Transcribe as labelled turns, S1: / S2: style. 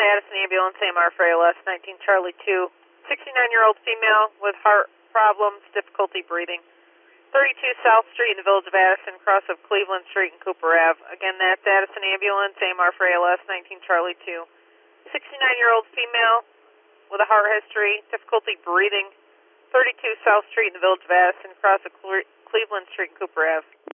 S1: Addison Ambulance, AMR for ALS, 19 Charlie 2. 69-year-old female with heart problems, difficulty breathing. 32 South Street in the village of Addison, cross of Cleveland Street and Cooper Ave. Again, that's Addison Ambulance, AMR for ALS, 19 Charlie 2. 69-year-old female with a heart history, difficulty breathing. 32 South Street in the village of Addison, cross of Cleveland Street and Cooper Ave.